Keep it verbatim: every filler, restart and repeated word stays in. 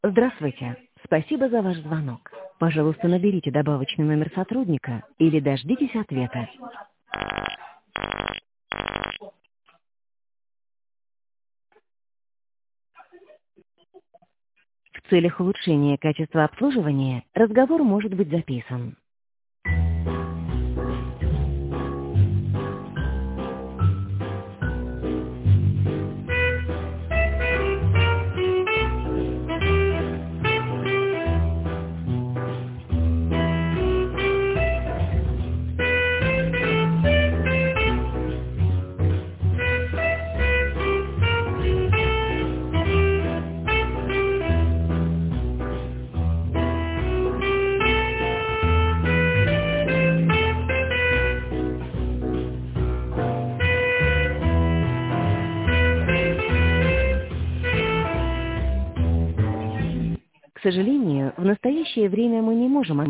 Здравствуйте. Спасибо за ваш звонок. Пожалуйста, наберите добавочный номер сотрудника или дождитесь ответа. В целях улучшения качества обслуживания разговор может быть записан. К сожалению, в настоящее время мы не можем